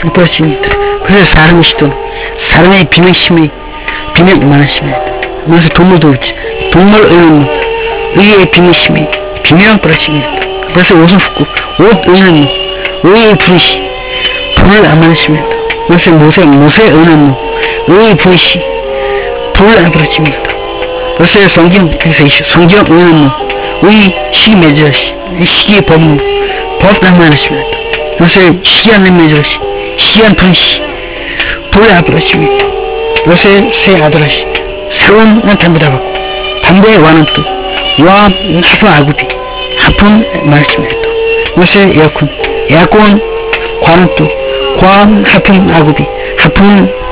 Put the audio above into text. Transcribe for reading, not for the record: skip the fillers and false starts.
부러집니다. 그래서 사람의 시도는 사람의 비명심이 비명 많으십니다. 그래서 동물도 그렇지. 동물 의는 의의 비명심이 비명 부러집니다. 그래서 옷을 붓고 옷 의는 의의 불이시 불을 안 많으십니다. 그래서 모세 의는 의의 불이시 불을 안 부러집니다. 그래서 성경 의는 의 시기 맺으시 시기의 법은 법을 많으십니다. 그래서 시기한을 맺으시 시기한 불이시 불을 안 부러집니다. 그래서 새 아들하시 새로운 담배 잡았고 담배의 와는 또 와 하품 아구비 하품 말씀입니다. 그래서 에어컨 관은 또 관 하품 아구비 하품